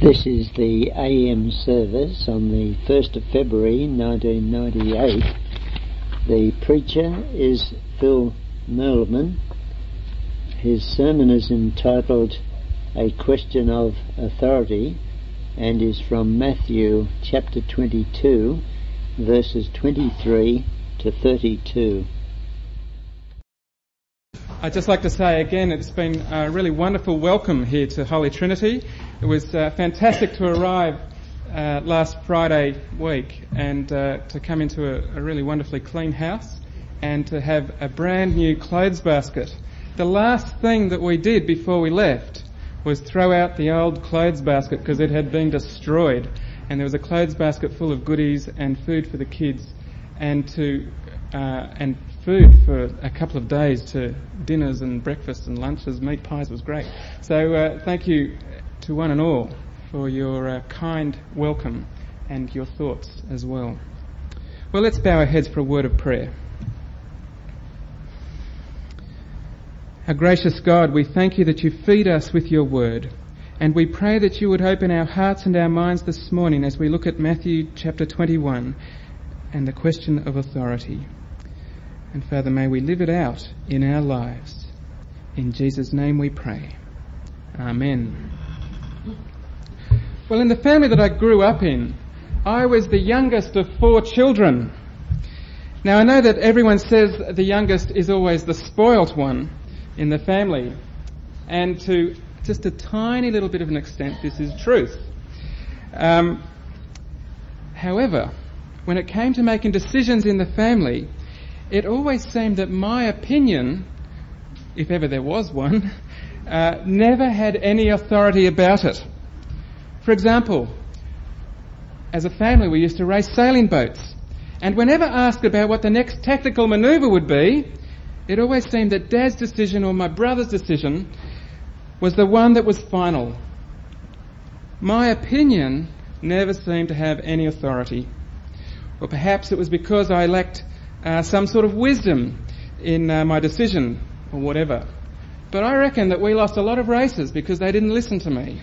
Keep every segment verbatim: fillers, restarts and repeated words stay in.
This is the A M service on the first of February nineteen ninety-eight. The preacher is Phil Merleman. His sermon is entitled A Question of Authority and is from Matthew chapter twenty-two, verses twenty-three to thirty-two. I'd just like to say again, it's been a really wonderful welcome here to Holy Trinity. It was uh, fantastic to arrive uh, last Friday week and uh, to come into a, a really wonderfully clean house and to have a brand new clothes basket. The last thing that we did before we left was throw out the old clothes basket because it had been destroyed, and there was a clothes basket full of goodies and food for the kids and to uh, and food for a couple of days, to dinners and breakfasts and lunches. Meat pies was great. So uh, thank you to one and all for your uh, kind welcome and your thoughts as well. Well, let's bow our heads for a word of prayer. Our gracious God, we thank you that you feed us with your word, and we pray that you would open our hearts and our minds this morning as we look at Matthew chapter twenty-one and the question of authority. And Father, may we live it out in our lives. In Jesus' name we pray. Amen. Well, in the family that I grew up in, I was the youngest of four children. Now, I know that everyone says the youngest is always the spoilt one in the family. And to just a tiny little bit of an extent, this is truth. Um, however, when it came to making decisions in the family, it always seemed that my opinion, if ever there was one, uh, never had any authority about it. For example, as a family we used to race sailing boats, and whenever asked about what the next tactical manoeuvre would be, it always seemed that Dad's decision or my brother's decision was the one that was final. My opinion never seemed to have any authority. Or perhaps it was because I lacked Uh, some sort of wisdom in uh, my decision or whatever. But I reckon that we lost a lot of races because they didn't listen to me.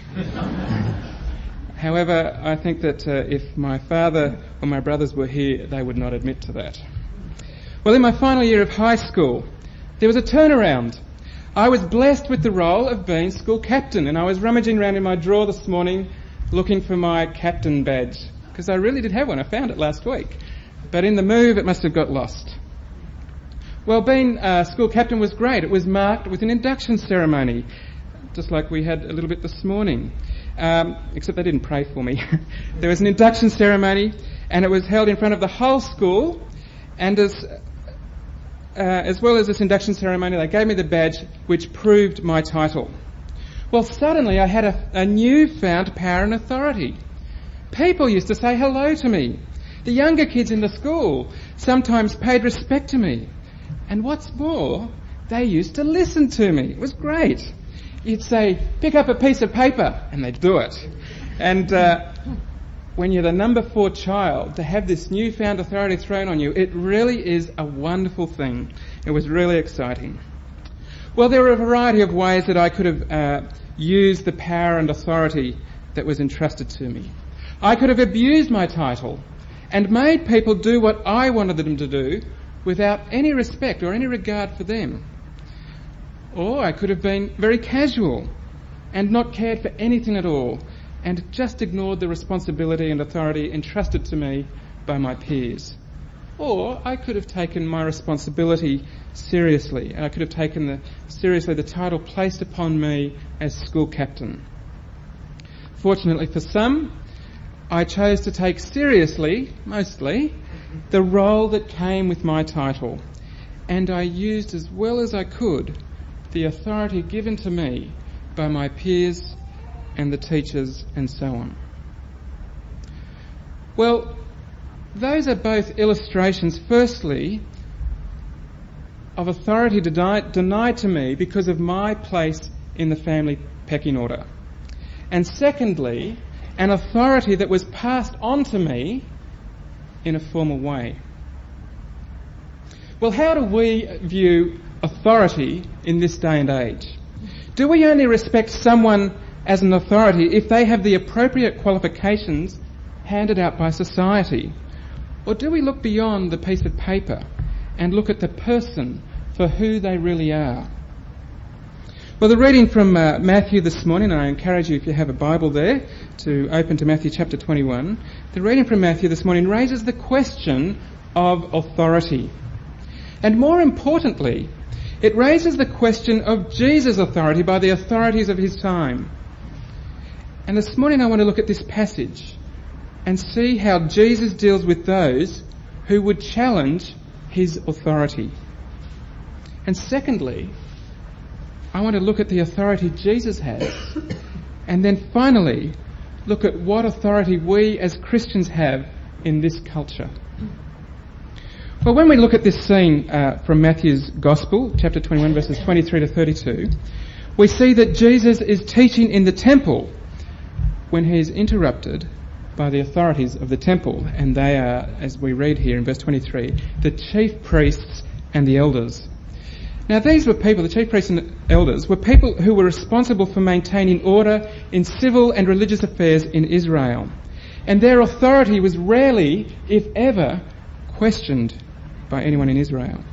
However, I think that uh, if my father or my brothers were here, they would not admit to that. Well, in my final year of high school, there was a turnaround. I was blessed with the role of being school captain, and I was rummaging around in my drawer this morning looking for my captain badge, because I really did have one. I found it last week. But in the move, it must have got lost. Well, being uh, school captain was great. It was marked with an induction ceremony, just like we had a little bit this morning. Um, except they didn't pray for me. There was an induction ceremony, and it was held in front of the whole school. And as uh, as well as this induction ceremony, they gave me the badge which proved my title. Well, suddenly I had a, a newfound power and authority. People used to say hello to me. The younger kids in the school sometimes paid respect to me. And what's more, they used to listen to me. It was great. You'd say, pick up a piece of paper, and they'd do it. And uh, when you're the number four child, to have this newfound authority thrown on you, it really is a wonderful thing. It was really exciting. Well, there were a variety of ways that I could have uh, used the power and authority that was entrusted to me. I could have abused my title and made people do what I wanted them to do without any respect or any regard for them. Or I could have been very casual and not cared for anything at all and just ignored the responsibility and authority entrusted to me by my peers. Or I could have taken my responsibility seriously, and I could have taken the, seriously the title placed upon me as school captain. Fortunately for some, I chose to take seriously, mostly, the role that came with my title, and I used as well as I could the authority given to me by my peers and the teachers and so on. Well, those are both illustrations, firstly, of authority denied, denied to me because of my place in the family pecking order. And secondly, an authority that was passed on to me in a formal way. Well, how do we view authority in this day and age? Do we only respect someone as an authority if they have the appropriate qualifications handed out by society? Or do we look beyond the piece of paper and look at the person for who they really are? Well, the reading from uh, Matthew this morning, and I encourage you, if you have a Bible there, to open to Matthew chapter twenty-one. The reading from Matthew this morning raises the question of authority. And more importantly, it raises the question of Jesus' authority by the authorities of his time. And this morning I want to look at this passage and see how Jesus deals with those who would challenge his authority. And secondly, I want to look at the authority Jesus has. And then finally, look at what authority we as Christians have in this culture. Well, when we look at this scene uh, from Matthew's Gospel, chapter twenty-one, verses twenty-three to thirty-two, we see that Jesus is teaching in the temple when he is interrupted by the authorities of the temple. And they are, as we read here in verse twenty-three, the chief priests and the elders. Now these were people, the chief priests and elders, were people who were responsible for maintaining order in civil and religious affairs in Israel. And their authority was rarely, if ever, questioned by anyone in Israel.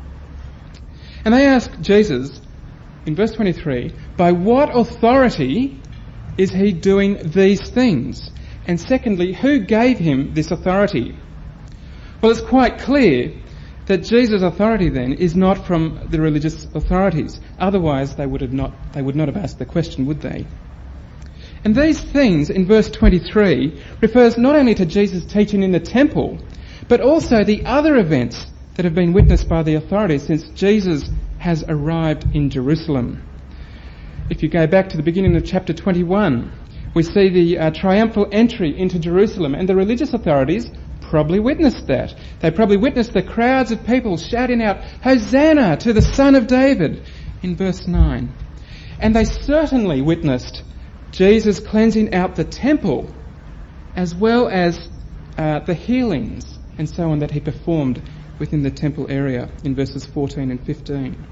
And they asked Jesus, in verse twenty-three, by what authority is he doing these things? And secondly, who gave him this authority? Well, it's quite clear that Jesus' authority then is not from the religious authorities. Otherwise they would have not they would not have asked the question, would they? And these things in verse twenty-three refers not only to Jesus' teaching in the temple, but also the other events that have been witnessed by the authorities since Jesus has arrived in Jerusalem. If you go back to the beginning of chapter twenty-one, we see the uh, triumphal entry into Jerusalem, and the religious authorities probably witnessed that. They probably witnessed the crowds of people shouting out, "Hosanna to the Son of David," in verse nine. And they certainly witnessed Jesus cleansing out the temple, as well as uh, the healings and so on that he performed within the temple area in verses fourteen and fifteen.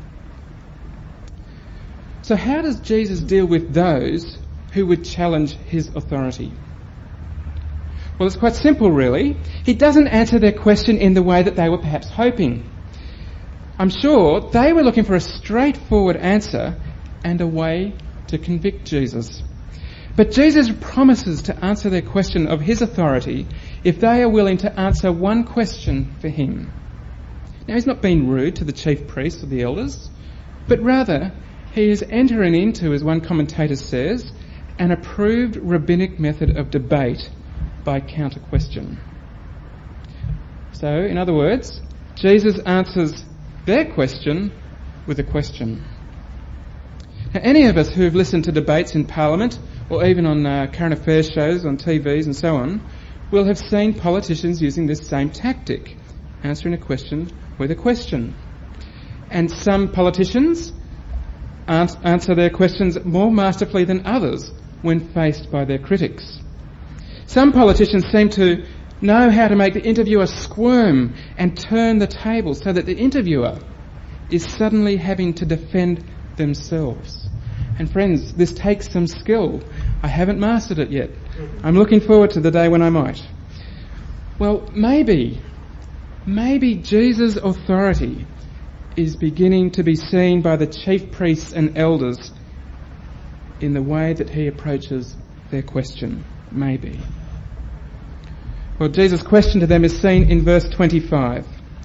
So how does Jesus deal with those who would challenge his authority? Well, it's quite simple, really. He doesn't answer their question in the way that they were perhaps hoping. I'm sure they were looking for a straightforward answer and a way to convict Jesus. But Jesus promises to answer their question of his authority if they are willing to answer one question for him. Now, he's not being rude to the chief priests or the elders, but rather he is entering into, as one commentator says, an approved rabbinic method of debate by counter-question. So, in other words, Jesus answers their question with a question. Now, any of us who have listened to debates in Parliament or even on uh, current affairs shows on T Vs and so on will have seen politicians using this same tactic, answering a question with a question. And some politicians answer their questions more masterfully than others when faced by their critics. Some politicians seem to know how to make the interviewer squirm and turn the table so that the interviewer is suddenly having to defend themselves. And friends, this takes some skill. I haven't mastered it yet. I'm looking forward to the day when I might. Well, maybe, maybe Jesus' authority is beginning to be seen by the chief priests and elders in the way that he approaches their question. Maybe. Well, Jesus' question to them is seen in verse twenty-five.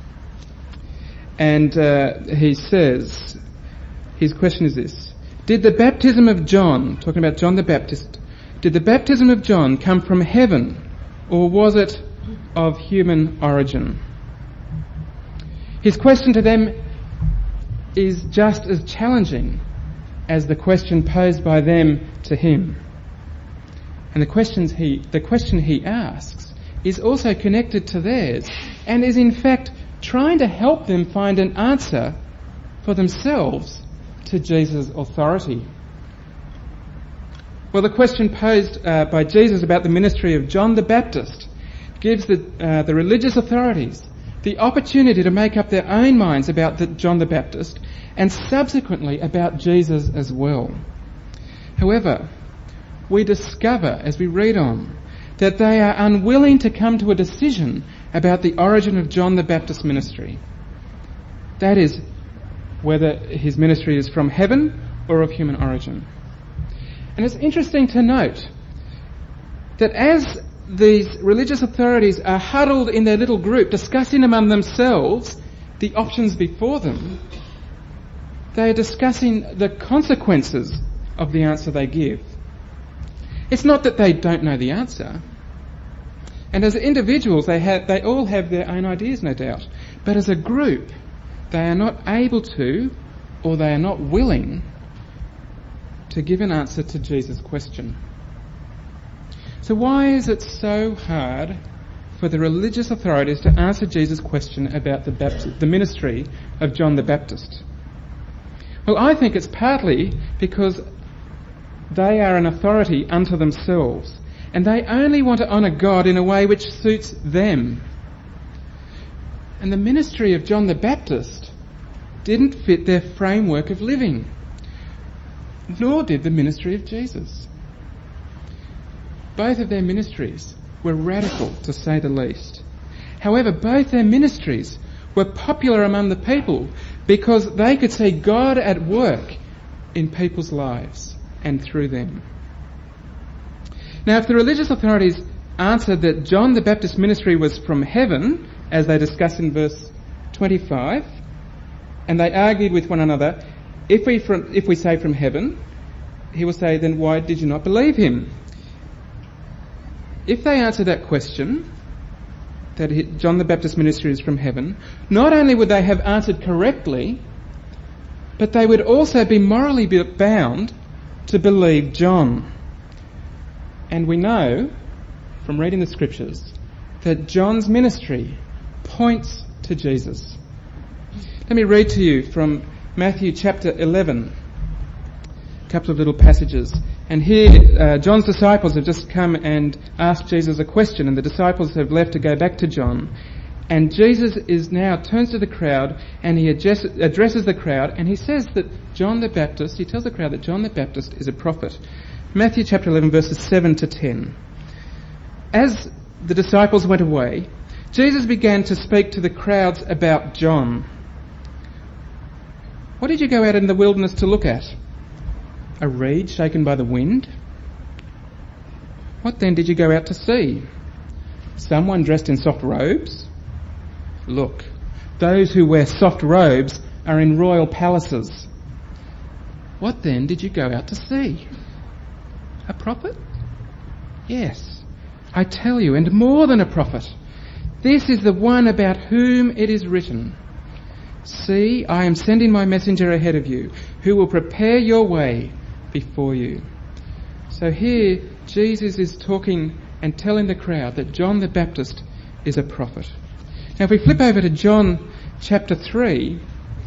And uh, he says, his question is this: Did the baptism of John, talking about John the Baptist, did the baptism of John come from heaven, or was it of human origin? His question to them is just as challenging as the question posed by them to him. And the questions he, the question he asks is also connected to theirs, and is in fact trying to help them find an answer for themselves to Jesus' authority. Well, the question posed uh, by Jesus about the ministry of John the Baptist gives the, uh, the religious authorities the opportunity to make up their own minds about the, John the Baptist, and subsequently about Jesus as well. However, we discover as we read on that they are unwilling to come to a decision about the origin of John the Baptist's ministry. That is, whether his ministry is from heaven or of human origin. And it's interesting to note that as these religious authorities are huddled in their little group discussing among themselves the options before them, they are discussing the consequences of the answer they give. It's not that they don't know the answer. And as individuals, they have, they all have their own ideas, no doubt. But as a group, they are not able to, or they are not willing to give an answer to Jesus' question. So why is it so hard for the religious authorities to answer Jesus' question about the, Baptist, the ministry of John the Baptist? Well, I think it's partly because they are an authority unto themselves, and they only want to honour God in a way which suits them. And the ministry of John the Baptist didn't fit their framework of living, nor did the ministry of Jesus. Both of their ministries were radical, to say the least. However, both their ministries were popular among the people because they could see God at work in people's lives and through them. Now, if the religious authorities answered that John the Baptist's ministry was from heaven, as they discuss in verse twenty-five, and they argued with one another, if we from, if we say from heaven, he will say, then why did you not believe him? If they answer that question, that John the Baptist's ministry is from heaven, not only would they have answered correctly, but they would also be morally bound to believe John. And we know, from reading the scriptures, that John's ministry points to Jesus. Let me read to you from Matthew chapter eleven, a couple of little passages. And here, uh, John's disciples have just come and asked Jesus a question, and the disciples have left to go back to John. And Jesus is now turns to the crowd, and he address, addresses the crowd, and he says that John the Baptist, he tells the crowd that John the Baptist is a prophet. Matthew chapter eleven, verses seven to ten. As the disciples went away, Jesus began to speak to the crowds about John. What did you go out in the wilderness to look at? A reed shaken by the wind? What then did you go out to see? Someone dressed in soft robes? Look, those who wear soft robes are in royal palaces. What then did you go out to see? A prophet? Yes, I tell you, and more than a prophet. This is the one about whom it is written, see, I am sending my messenger ahead of you, who will prepare your way before you. So here, Jesus is talking and telling the crowd that John the Baptist is a prophet. Now, if we flip over to John chapter three,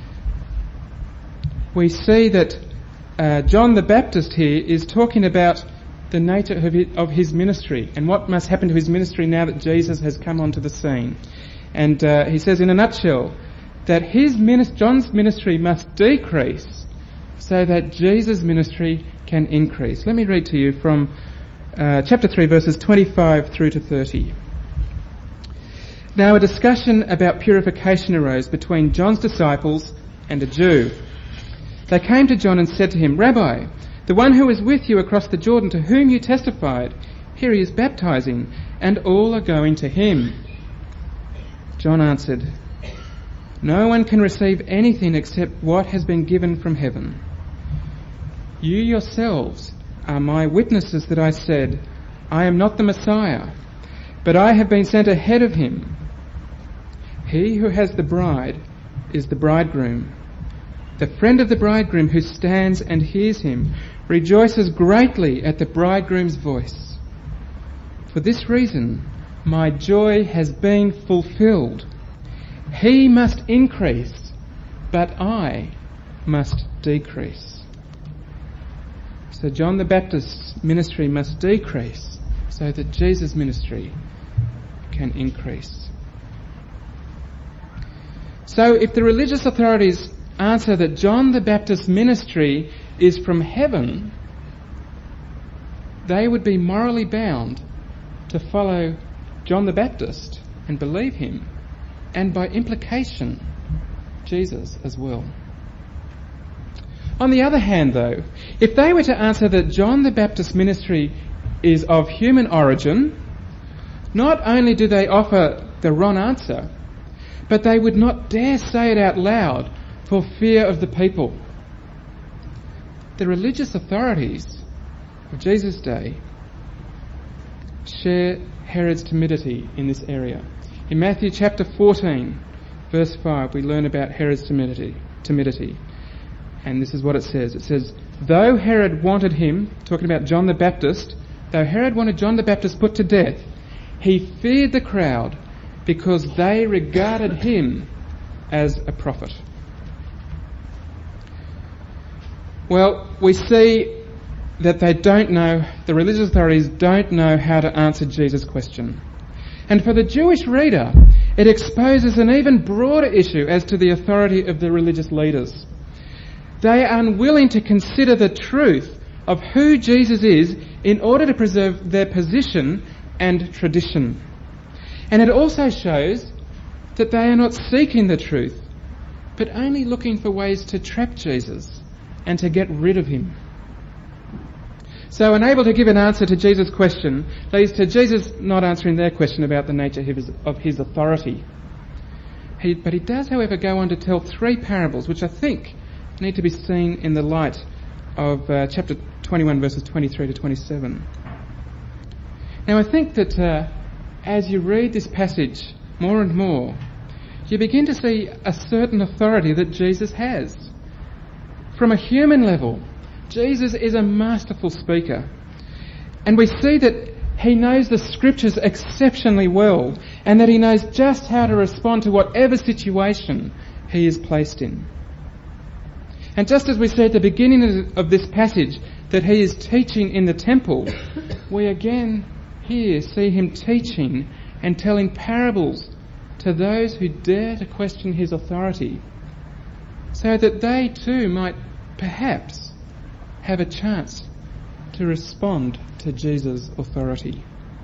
we see that uh, John the Baptist here is talking about the nature of his, of his ministry and what must happen to his ministry now that Jesus has come onto the scene. And uh, he says in a nutshell that his minis- John's ministry must decrease so that Jesus' ministry can increase. Let me read to you from uh, chapter three, verses twenty-five through to thirty. Now a discussion about purification arose between John's disciples and a Jew. They came to John and said to him, Rabbi, the one who was with you across the Jordan, to whom you testified, here he is baptizing, and all are going to him. John answered, no one can receive anything except what has been given from heaven. You yourselves are my witnesses that I said, I am not the Messiah, but I have been sent ahead of him. He who has the bride is the bridegroom. The friend of the bridegroom who stands and hears him rejoices greatly at the bridegroom's voice. For this reason, my joy has been fulfilled. He must increase, but I must decrease. So John the Baptist's ministry must decrease so that Jesus' ministry can increase. So if the religious authorities answer that John the Baptist's ministry is from heaven, they would be morally bound to follow John the Baptist and believe him, and by implication, Jesus as well. On the other hand, though, if they were to answer that John the Baptist's ministry is of human origin, not only do they offer the wrong answer, but they would not dare say it out loud for fear of the people. The religious authorities of Jesus' day share Herod's timidity in this area. In Matthew chapter fourteen, verse five, we learn about Herod's timidity. timidity. And this is what it says. It says, though Herod wanted him, talking about John the Baptist, though Herod wanted John the Baptist put to death, he feared the crowd because they regarded him as a prophet. Well, we see that they don't know, the religious authorities don't know how to answer Jesus' question. And for the Jewish reader, it exposes an even broader issue as to the authority of the religious leaders. They are unwilling to consider the truth of who Jesus is in order to preserve their position and tradition. And it also shows that they are not seeking the truth, but only looking for ways to trap Jesus and to get rid of him. So unable to give an answer to Jesus' question leads to Jesus not answering their question about the nature of his, of his authority. He, but he does, however, go on to tell three parables, which I think need to be seen in the light of uh, chapter twenty-one, verses twenty-three to twenty-seven. Now I think that uh, as you read this passage more and more, you begin to see a certain authority that Jesus has. From a human level, Jesus is a masterful speaker. And we see that he knows the scriptures exceptionally well, and that he knows just how to respond to whatever situation he is placed in. And just as we see at the beginning of this passage that he is teaching in the temple, we again here see him teaching and telling parables to those who dare to question his authority, so that they too might perhaps have a chance to respond to Jesus' authority.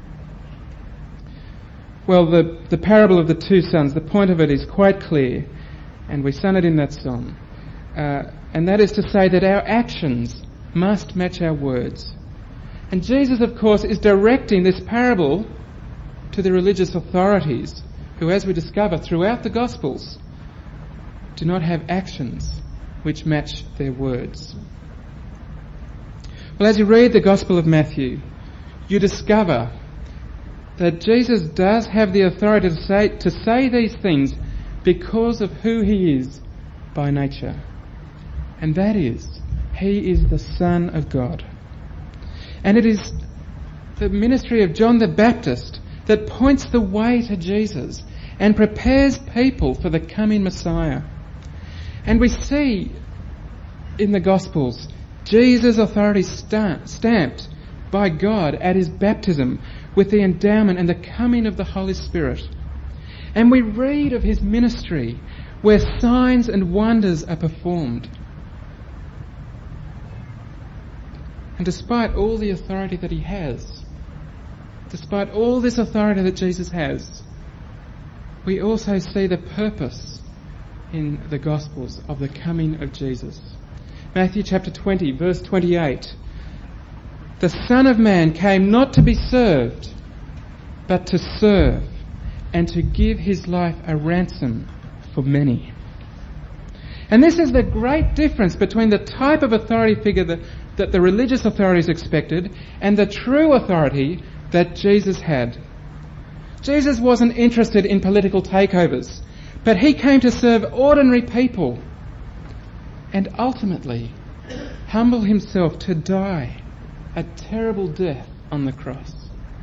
Well, the, the parable of the two sons, the point of it is quite clear, and we sung it in that song. Uh, and that is to say that our actions must match our words. And Jesus, of course, is directing this parable to the religious authorities, who, as we discover throughout the Gospels, do not have actions which match their words. Well, as you read the Gospel of Matthew, you discover that Jesus does have the authority to say, to say these things because of who he is by nature. And that is, he is the Son of God. And it is the ministry of John the Baptist that points the way to Jesus and prepares people for the coming Messiah. And we see in the Gospels Jesus' authority stamp, stamped by God at his baptism with the endowment and the coming of the Holy Spirit. And we read of his ministry where signs and wonders are performed. And despite all the authority that he has, despite all this authority that Jesus has, we also see the purpose in the Gospels of the coming of Jesus. Matthew chapter twenty, verse twenty-eight. The Son of Man came not to be served, but to serve, and to give his life a ransom for many. And this is the great difference between the type of authority figure that, that the religious authorities expected and the true authority that Jesus had. Jesus wasn't interested in political takeovers, but he came to serve ordinary people and ultimately humble himself to die a terrible death on the cross.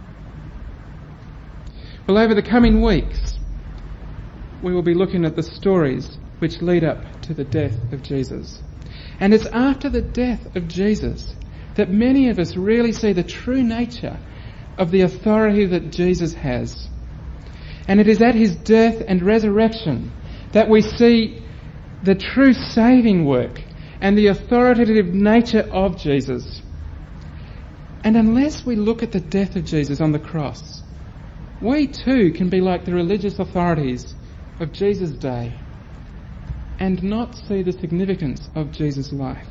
Well, over the coming weeks, we will be looking at the stories which lead up to the death of Jesus. And it's after the death of Jesus that many of us really see the true nature of the authority that Jesus has. And it is at his death and resurrection that we see the true saving work and the authoritative nature of Jesus. And unless we look at the death of Jesus on the cross, we too can be like the religious authorities of Jesus' day and not see the significance of Jesus' life.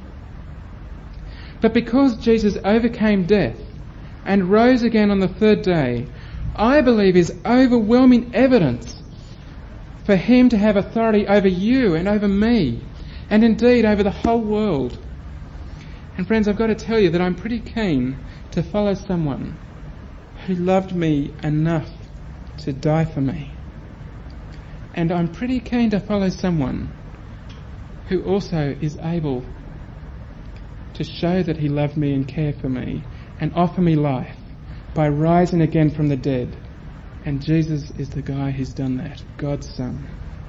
But because Jesus overcame death and rose again on the third day, I believe is overwhelming evidence for him to have authority over you and over me, and indeed over the whole world. And friends, I've got to tell you that I'm pretty keen to follow someone who loved me enough to die for me. And I'm pretty keen to follow someone who also is able to show that he loved me and cared for me and offer me life by rising again from the dead. And Jesus is the guy who's done that, God's Son.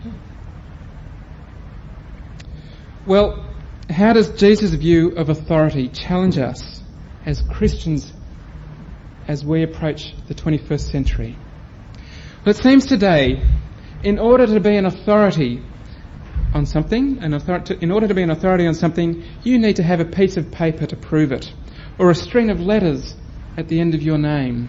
Well, how does Jesus' view of authority challenge us as Christians as we approach the twenty-first century? Well, it seems today, in order to be an authority on something, an authority, in order to be an authority on something, you need to have a piece of paper to prove it, or a string of letters at the end of your name.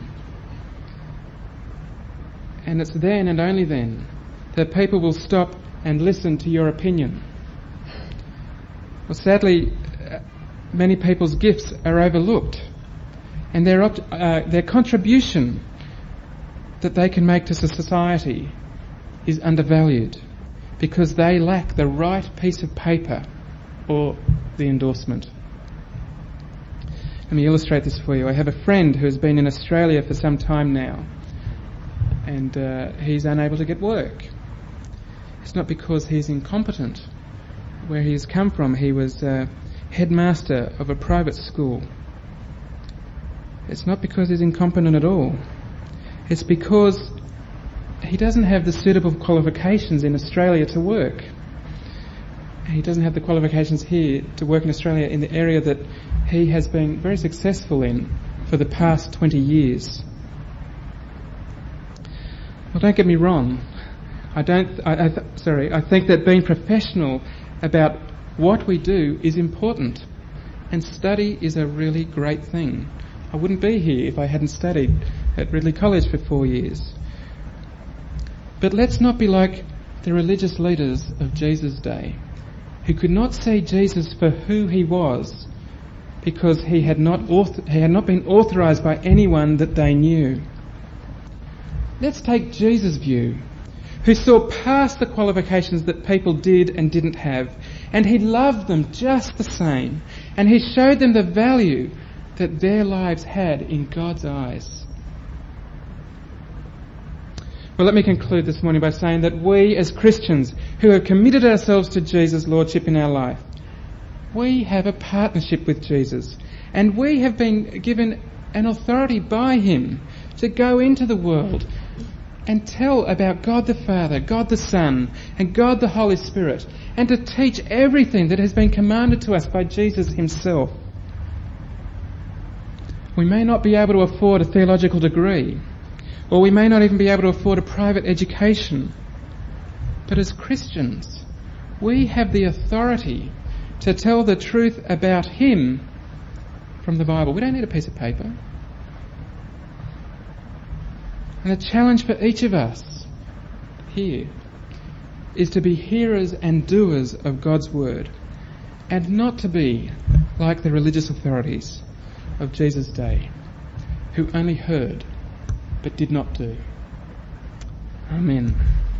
And it's then and only then that people will stop and listen to your opinion. Well, sadly, many people's gifts are overlooked, and their uh, their contribution that they can make to society is undervalued because they lack the right piece of paper or the endorsement. Let me illustrate this for you. I have a friend who has been in Australia for some time now, and uh, he's unable to get work. It's not because he's incompetent. Where he's come from, he was uh, headmaster of a private school. It's not because he's incompetent at all. It's because he doesn't have the suitable qualifications in Australia to work. He doesn't have the qualifications here to work in Australia in the area that he has been very successful in for the past twenty years. Well, don't get me wrong. I don't. I, I th- sorry. I think that being professional about what we do is important, and study is a really great thing. I wouldn't be here if I hadn't studied at Ridley College for four years. But let's not be like the religious leaders of Jesus' day, who could not see Jesus for who he was because he had not author- he had not been authorized by anyone that they knew. Let's take Jesus' view, who saw past the qualifications that people did and didn't have, and he loved them just the same, and he showed them the value that their lives had in God's eyes. Well, let me conclude this morning by saying that we as Christians who have committed ourselves to Jesus' Lordship in our life, we have a partnership with Jesus, and we have been given an authority by him to go into the world and tell about God the Father, God the Son, and God the Holy Spirit, and to teach everything that has been commanded to us by Jesus himself. We may not be able to afford a theological degree, or we may not even be able to afford a private education, but as Christians, we have the authority to tell the truth about him from the Bible. We don't need a piece of paper. And the challenge for each of us here is to be hearers and doers of God's word, and not to be like the religious authorities of Jesus' day, who only heard but did not do. Amen.